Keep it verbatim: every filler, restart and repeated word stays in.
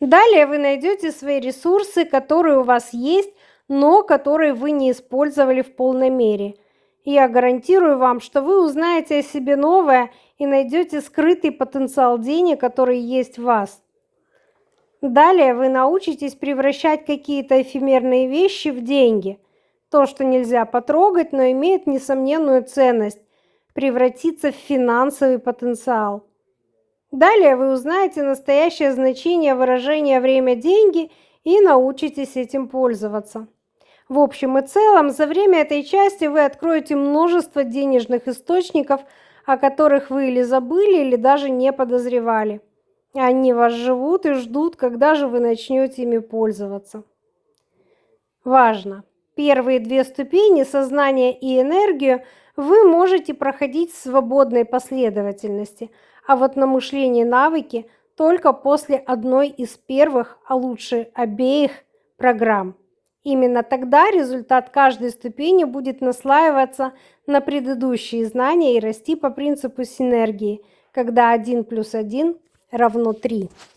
Далее вы найдете свои ресурсы, которые у вас есть, но которые вы не использовали в полной мере. Я гарантирую вам, что вы узнаете о себе новое и найдете скрытый потенциал денег, который есть в вас. Далее вы научитесь превращать какие-то эфемерные вещи в деньги. То, что нельзя потрогать, но имеет несомненную ценность, превратиться в финансовый потенциал. Далее вы узнаете настоящее значение выражения «время-деньги» и научитесь этим пользоваться. В общем и целом, за время этой части вы откроете множество денежных источников, о которых вы или забыли, или даже не подозревали. Они вас живут и ждут, когда же вы начнете ими пользоваться. Важно! Первые две ступени, сознание и энергию, вы можете проходить в свободной последовательности, а вот на мышление и навыки только после одной из первых, а лучше обеих программ. Именно тогда результат каждой ступени будет наслаиваться на предыдущие знания и расти по принципу синергии, когда один плюс один равно три.